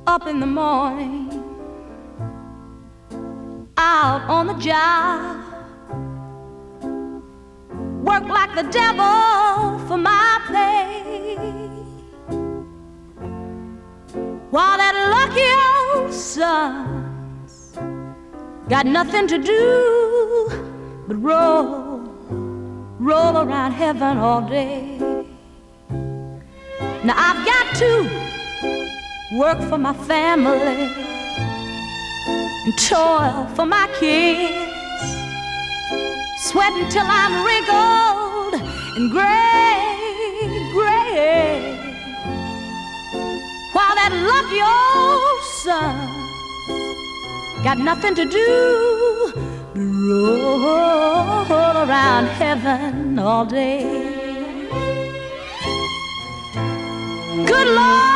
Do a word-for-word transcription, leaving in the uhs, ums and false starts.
up in the morning, out on the job, work like the devil for my pay, while that lucky old son's got nothing to do but roll, roll around heaven all day. Now I've got to work for my family and toil for my kids, sweating till I'm wrinkled and gray, gray, while that lucky old son got nothing to do but roll around heaven all day. Good Lord!